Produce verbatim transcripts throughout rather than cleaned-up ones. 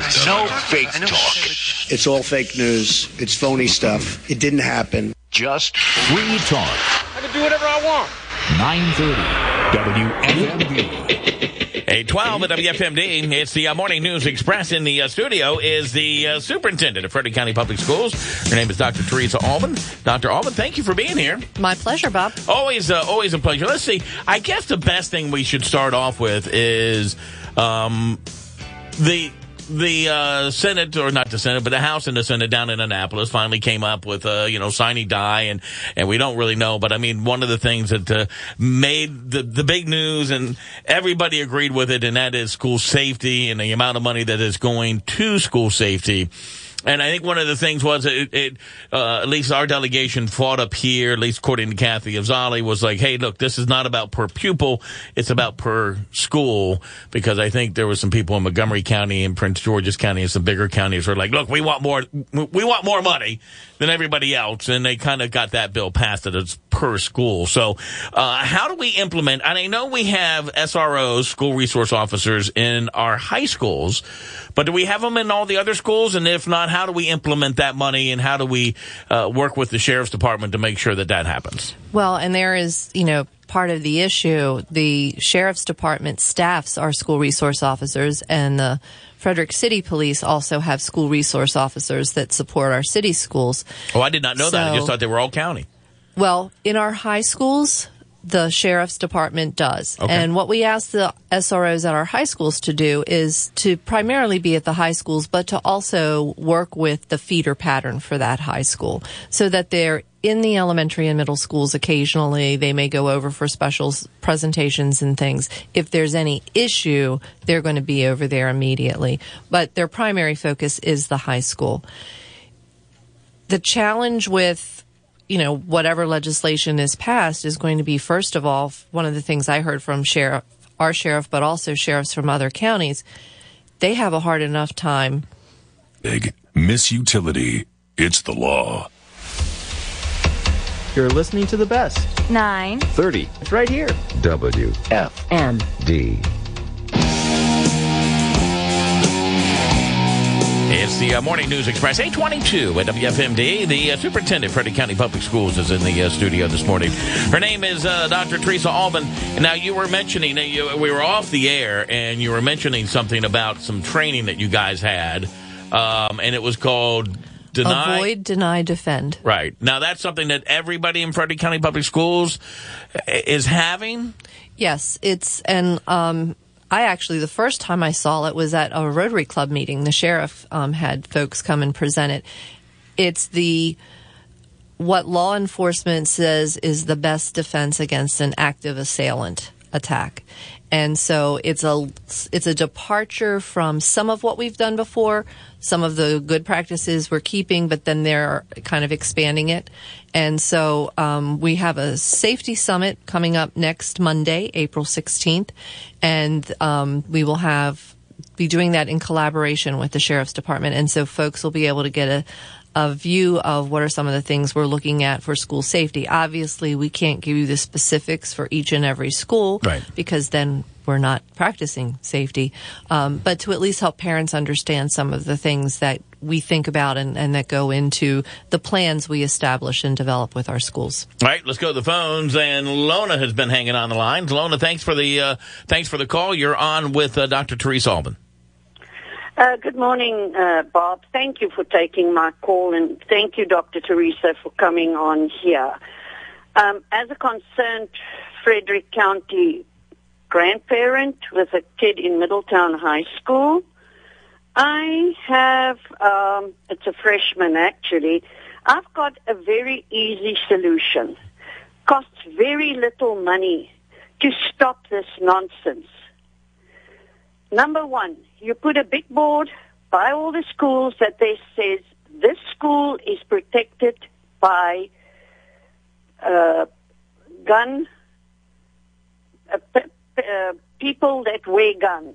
No fake talk. It's all fake news. It's phony stuff. It didn't happen. Just free talk. I can do whatever I want. nine thirty W F M D. eight twelve at W F M D. It's the uh, Morning News Express. In the uh, studio is the uh, superintendent of Frederick County Public Schools. Her name is Doctor Teresa Allman. Doctor Allman, thank you for being here. My pleasure, Bob. Always, uh, always a pleasure. Let's see. I guess the best thing we should start off with is um, the... The uh, Senate, or not the Senate, but the House and the Senate down in Annapolis finally came up with, uh, you know, sine die, and, and we don't really know. But, I mean, one of the things that uh, made the, the big news, and everybody agreed with it, and that is school safety and the amount of money that is going to school safety. And I think one of the things was, it, it uh, at least our delegation fought up here, at least according to Kathy Avzali, was like, hey, look, this is not about per pupil, it's about per school, because I think there was some people in Montgomery County and Prince George's County and some bigger counties who were like, look, we want more, we want more money than everybody else, and they kind of got that bill passed that it's per school. So uh, how do we implement, and I know we have S R Os, school resource officers, in our high schools, but do we have them in all the other schools? And if not, how do we implement that money, and how do we uh, work with the sheriff's department to make sure that that happens? Well, and there is, you know, part of the issue. The sheriff's department staffs our school resource officers, and the Frederick City Police also have school resource officers that support our city schools. Oh, I did not know so, that. I just thought they were all county. Well, in our high schools, the sheriff's department does. Okay. And what we ask the S R Os at our high schools to do is to primarily be at the high schools, but to also work with the feeder pattern for that high school, so that they're in the elementary and middle schools occasionally. They may go over for special presentations and things. If there's any issue, they're going to be over there immediately. But their primary focus is the high school. The challenge with, you know, whatever legislation is passed is going to be, first of all, one of the things I heard from sheriff, our sheriff, but also sheriffs from other counties, they have a hard enough time. Big Miss Utility. It's the law. You're listening to the best. nine thirty. It's right here. W F M D. It's the uh, Morning News Express, eight twenty-two at W F M D. The uh, superintendent of Frederick County Public Schools is in the uh, studio this morning. Her name is uh, Doctor Teresa Allman. Now, you were mentioning, uh, you, we were off the air, and you were mentioning something about some training that you guys had, um, and it was called Deny. Avoid, Deny, Defend. Right. Now, that's something that everybody in Frederick County Public Schools is having? Yes, it's, and um, I actually, the first time I saw it was at a Rotary Club meeting. The sheriff um, had folks come and present it. It's the, what law enforcement says is the best defense against an active assailant attack. And so it's a, it's a departure from some of what we've done before. Some of the good practices we're keeping, but then they're kind of expanding it. And so um, we have a safety summit coming up next Monday, April sixteenth, and um, we will have be doing that in collaboration with the Sheriff's Department. And so folks will be able to get a, a view of what are some of the things we're looking at for school safety. Obviously, we can't give you the specifics for each and every school, right, because then we're not practicing safety, um, but to at least help parents understand some of the things that we think about and, and that go into the plans we establish and develop with our schools. All right, let's go to the phones. And Lona has been hanging on the lines. Lona, thanks for the uh, thanks for the call. You're on with uh, Doctor Teresa Allman. Uh, good morning, uh, Bob. Thank you for taking my call, and thank you, Doctor Teresa, for coming on here. Um, as a concerned Frederick County grandparent with a kid in Middletown High School, I have, um, it's a freshman actually, I've got a very easy solution. Costs very little money to stop this nonsense. Number one, you put a big board by all the schools that there says this school is protected by uh, gun uh, Uh, people that wear guns.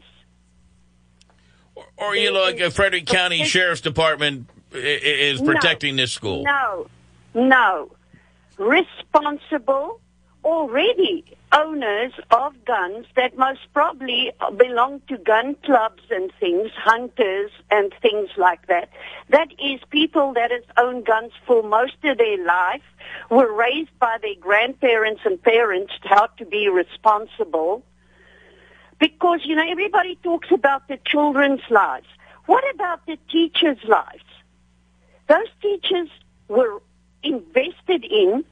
Or, or you know, like a Frederick County Sheriff's Department is protecting no, this school. No, no. Responsible, already owners of guns that most probably belong to gun clubs and things, hunters and things like that. That is people that has owned guns for most of their life, were raised by their grandparents and parents how to be responsible. Because, you know, everybody talks about the children's lives. What about the teachers' lives? Those teachers were invested in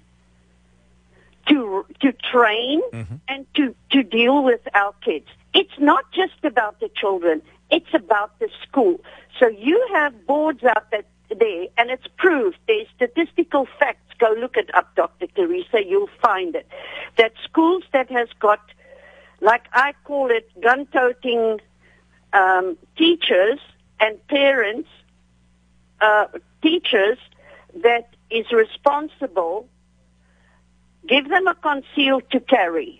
to to train mm-hmm. and to, to deal with our kids. It's not just about the children. It's about the school. So you have boards out that, there, and it's proved. There's statistical facts. Go look it up, Doctor Teresa. You'll find it. That schools that has got, like I call it, gun-toting um, teachers and parents, uh, teachers that is responsible, give them a concealed to carry.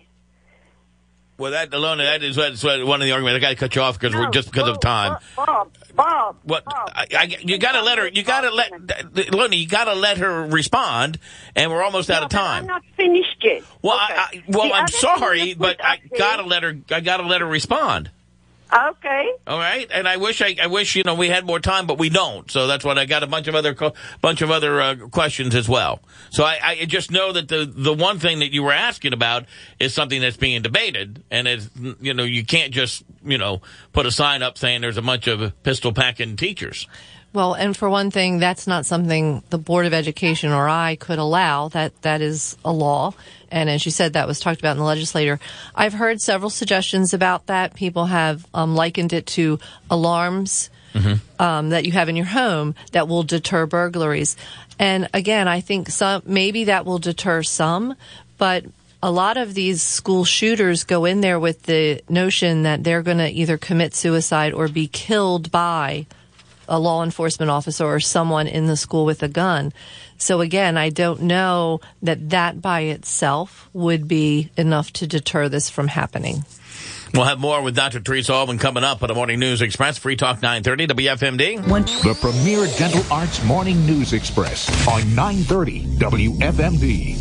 Well, that alone, that is what, one of the arguments. I got to cut you off because no, we're just because oh, of time. Bob, Bob, what? Bob. I, I, you got to let her. You got to let Loni. You got to let her respond, and we're almost no, out of time. I'm not finished yet. Well, okay. I, I, well, the I'm sorry, but I got to there, let her. I got to let her respond. Okay. All right, and I wish I, I wish you know we had more time, but we don't. So that's what I got a bunch of other bunch of other uh, questions as well. So I, I just know that the the one thing that you were asking about is something that's being debated, and it's you know you can't just you know put a sign up saying there's a bunch of pistol packing teachers. Well, and for one thing, that's not something the Board of Education or I could allow. That that is a law. And as you said, that was talked about in the legislature. I've heard several suggestions about that. People have um, likened it to alarms mm-hmm. um, that you have in your home that will deter burglaries. And again, I think some maybe that will deter some, but a lot of these school shooters go in there with the notion that they're going to either commit suicide or be killed by a law enforcement officer or someone in the school with a gun. So again, I don't know that that by itself would be enough to deter this from happening. We'll have more with Doctor Teresa Allman coming up on the Morning News Express. Free Talk nine thirty W F M D. The premier dental arts Morning News Express on nine thirty W F M D.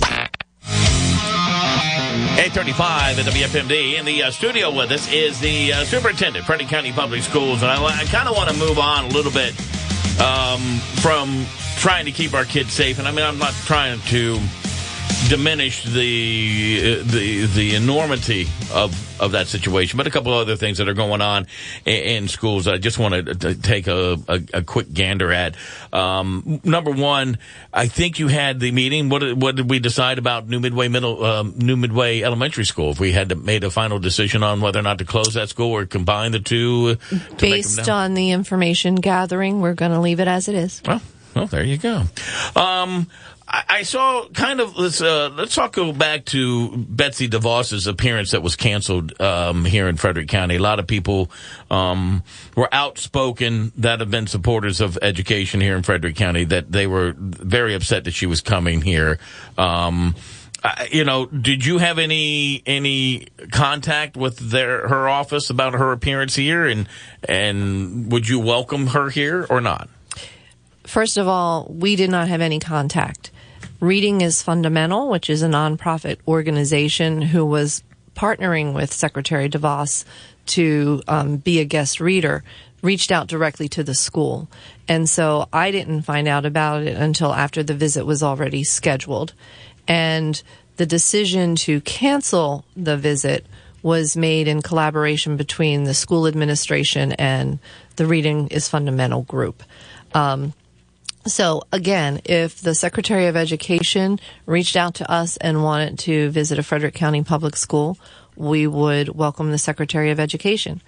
eight thirty-five at W F M D. In the uh, studio with us is the uh, superintendent, Frederick County Public Schools. And I, I kind of want to move on a little bit um, from trying to keep our kids safe. And I mean, I'm not trying to diminish the uh, the the enormity of of that situation, but a couple other things that are going on in, in schools I just want to, to take a, a, a quick gander at. Um, number one, I think you had the meeting. What what did we decide about New Midway Middle um, New Midway Elementary School? If we had to, made a final decision on whether or not to close that school or combine the two, to based make them on the information gathering, we're going to leave it as it is. Well, well, there you go. Um, I saw kind of, let's, uh, let's talk go back to Betsy DeVos's appearance that was canceled, um, here in Frederick County. A lot of people, um, were outspoken that have been supporters of education here in Frederick County, that they were very upset that she was coming here. Um, I, you know, did you have any, any contact with their, her office about her appearance here? And, and would you welcome her here or not? First of all, we did not have any contact. Reading is Fundamental, which is a nonprofit organization who was partnering with Secretary DeVos to um, be a guest reader, reached out directly to the school. And so I didn't find out about it until after the visit was already scheduled. And the decision to cancel the visit was made in collaboration between the school administration and the Reading is Fundamental group. Um, So, again, if the Secretary of Education reached out to us and wanted to visit a Frederick County public school, we would welcome the Secretary of Education.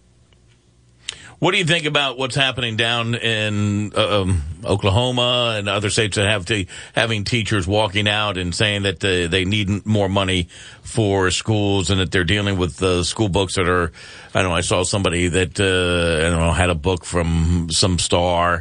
What do you think about what's happening down in uh, um, Oklahoma and other states that have to, having teachers walking out and saying that uh, they need more money for schools and that they're dealing with uh, school books that are, I don't know, I saw somebody that, uh, I don't know, had a book from some star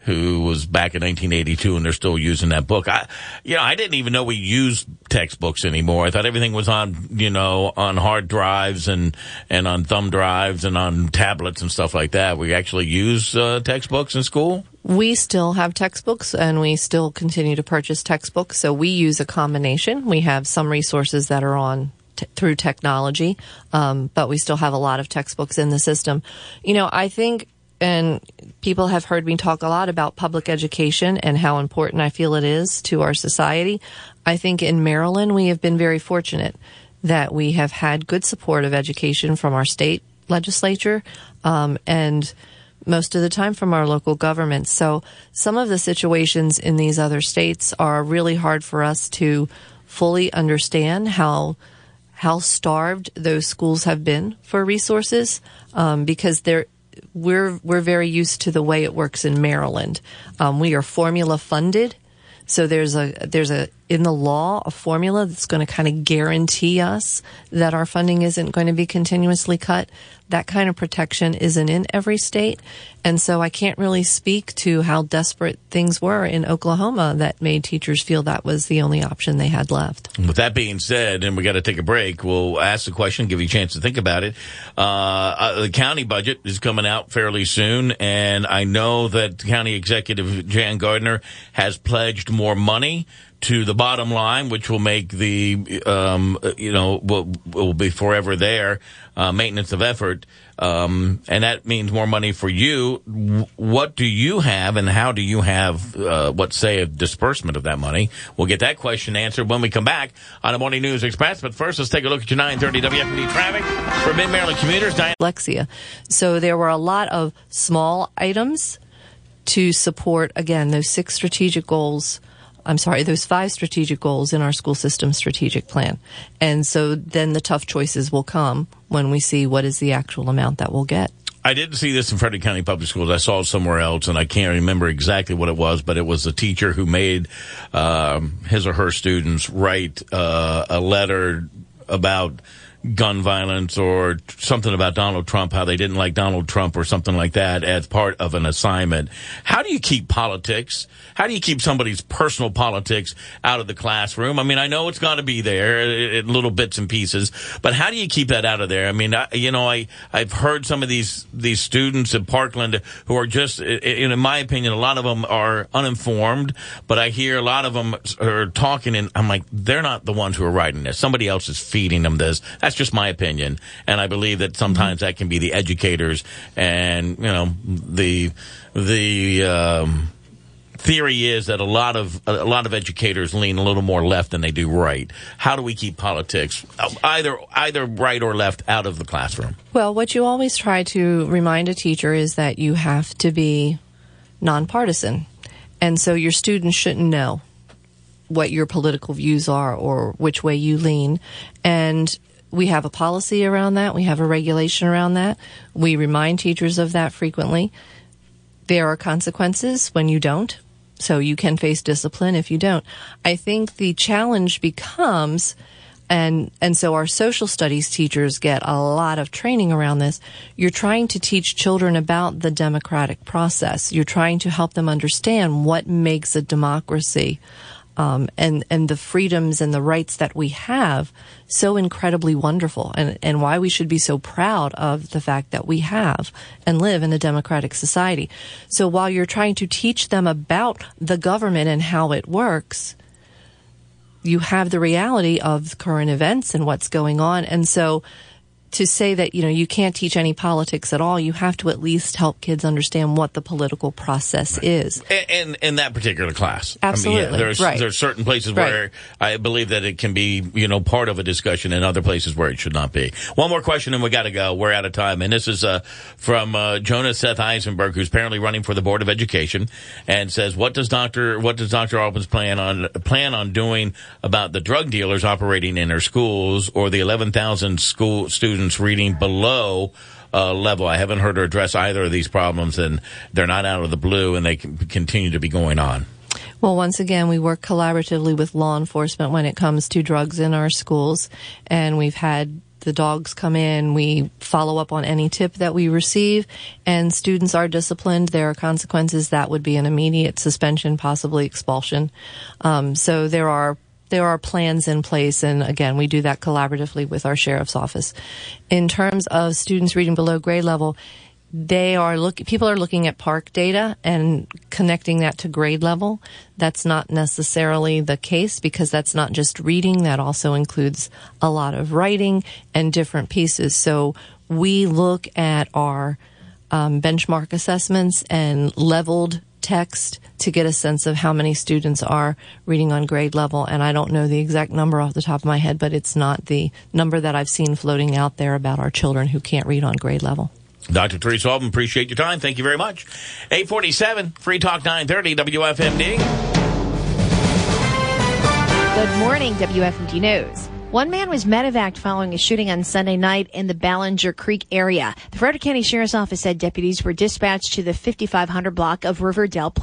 who was back in nineteen eighty-two, and they're still using that book. I, you know, I didn't even know we used textbooks anymore. I thought everything was on, you know, on hard drives and, and on thumb drives and on tablets and stuff like that. We actually use uh, textbooks in school? We still have textbooks, and we still continue to purchase textbooks. So we use a combination. We have some resources that are on t- through technology, um, but we still have a lot of textbooks in the system. You know, I think, and people have heard me talk a lot about public education and how important I feel it is to our society. I think in Maryland, we have been very fortunate that we have had good support of education from our state legislature, um, and most of the time from our local government. So some of the situations in these other states are really hard for us to fully understand how how starved those schools have been for resources, um, because they're we're we're very used to the way it works in Maryland. Um, we are formula funded, so there's a there's a in the law a formula that's going to kind of guarantee us that our funding isn't going to be continuously cut. That kind of protection isn't in every state, and so I can't really speak to how desperate things were in Oklahoma that made teachers feel that was the only option they had left. With that being said, and we got to take a break, we'll ask the question, give you a chance to think about it. Uh, uh, the county budget is coming out fairly soon, and I know that County Executive Jan Gardner has pledged more money to the bottom line, which will make the, um, you know, will, will be forever there, uh, maintenance of effort. Um, and that means more money for you. What do you have, and how do you have, uh, what say, a disbursement of that money? We'll get that question answered when we come back on the Morning News Express. But first, let's take a look at your nine thirty W F M D traffic for Mid-Maryland commuters. Diane. Dyslexia. So there were a lot of small items to support, again, those six strategic goals. I'm sorry, those five strategic goals in our school system strategic plan. And so then the tough choices will come when we see what is the actual amount that we'll get. I didn't see this in Frederick County Public Schools. I saw it somewhere else, and I can't remember exactly what it was, but it was a teacher who made um, his or her students write uh, a letter about gun violence or something about Donald Trump, how they didn't like Donald Trump or something like that as part of an assignment. How do you keep politics? How do you keep somebody's personal politics out of the classroom? I mean, I know it's got to be there in little bits and pieces, but how do you keep that out of there? I mean, I, you know, I, I've heard some of these, these students at Parkland who are just, in my opinion, a lot of them are uninformed, but I hear a lot of them are talking, and I'm like, they're not the ones who are writing this. Somebody else is feeding them this. That's just my opinion, and I believe that sometimes that can be the educators, and you know the the um, theory is that a lot of a lot of educators lean a little more left than they do right. How do we keep politics either either right or left out of the classroom? Well, what you always try to remind a teacher is that you have to be nonpartisan, and so your students shouldn't know what your political views are or which way you lean, and we have a policy around that. We have a regulation around that. We remind teachers of that frequently. There are consequences when you don't, so you can face discipline if you don't. I think the challenge becomes, and and so our social studies teachers get a lot of training around this. You're trying to teach children about the democratic process. You're trying to help them understand what makes a democracy. Um, and, and the freedoms and the rights that we have so incredibly wonderful, and, and why we should be so proud of the fact that we have and live in a democratic society. So while you're trying to teach them about the government and how it works, you have the reality of current events and what's going on. And so to say that, you know, you can't teach any politics at all, you have to at least help kids understand what the political process right. is. In, in in that particular class. Absolutely. I mean, yeah, there's, right. there's certain places right. where I believe that it can be, you know, part of a discussion, and other places where it should not be. One more question and we got to go. We're out of time. And this is uh, from uh, Jonas Seth Eisenberg, who's apparently running for the Board of Education, and says, what does Doctor what does Doctor Albans plan on plan on doing about the drug dealers operating in their schools, or the eleven thousand school students reading below uh, level? I haven't heard her address either of these problems, and they're not out of the blue, and they can continue to be going on. Well, once again, we work collaboratively with law enforcement when it comes to drugs in our schools, and we've had the dogs come in, we follow up on any tip that we receive, and students are disciplined. There are consequences. That would be an immediate suspension, possibly expulsion. Um, so there are There are plans in place, and again, we do that collaboratively with our sheriff's office. In terms of students reading below grade level, they are look. People are looking at PARCC data and connecting that to grade level. That's not necessarily the case, because that's not just reading. That also includes a lot of writing and different pieces. So we look at our um, benchmark assessments and leveled text to get a sense of how many students are reading on grade level. And I don't know the exact number off the top of my head, but it's not the number that I've seen floating out there about our children who can't read on grade level. Doctor Teresa Alban, appreciate your time. Thank you very much. eight forty-seven, Free Talk nine thirty, W F M D. Good morning, W F M D News. One man was medevaced following a shooting on Sunday night in the Ballinger Creek area. The Frederick County Sheriff's Office said deputies were dispatched to the fifty-five hundred block of Riverdale Place.